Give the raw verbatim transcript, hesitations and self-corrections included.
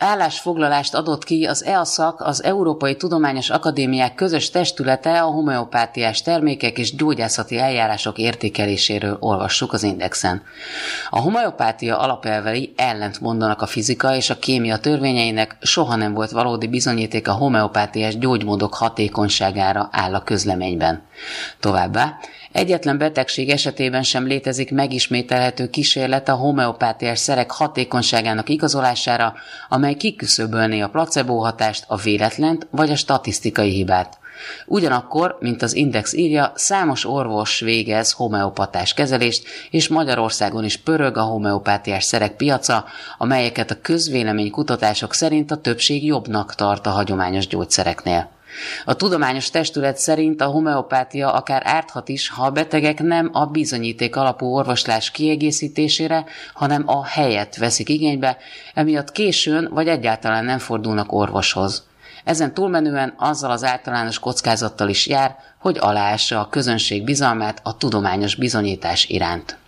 állásfoglalást adott ki az E A SZAK, az Európai Tudományos Akadémiák közös testülete a homeopátiás termékek és gyógyászati eljárások értékeléséről, olvassuk az Indexen. A homeopátia alapelvei ellent mondanak a fizika és a kémia törvényeinek, soha nem volt valódi bizonyíték a homeopátiás gyógymódok hatékonyságára, áll a közleményben. Továbbá, egyetlen betegség esetében sem létezik megismételhető kísérlet a homeopátiás szerek hatékonyságának igazolására, amely kiküszöbölné a placebo hatást, a véletlent vagy a statisztikai hibát. Ugyanakkor, mint az Index írja, számos orvos végez homeopatás kezelést, és Magyarországon is pörög a homeopátiás szerek piaca, amelyeket a közvélemény kutatások szerint a többség jobbnak tart a hagyományos gyógyszereknél. A tudományos testület szerint a homeopátia akár árthat is, ha a betegek nem a bizonyíték alapú orvoslás kiegészítésére, hanem a helyet veszik igénybe, emiatt későn vagy egyáltalán nem fordulnak orvoshoz. Ezen túlmenően azzal az általános kockázattal is jár, hogy aláássa a közönség bizalmát a tudományos bizonyítás iránt.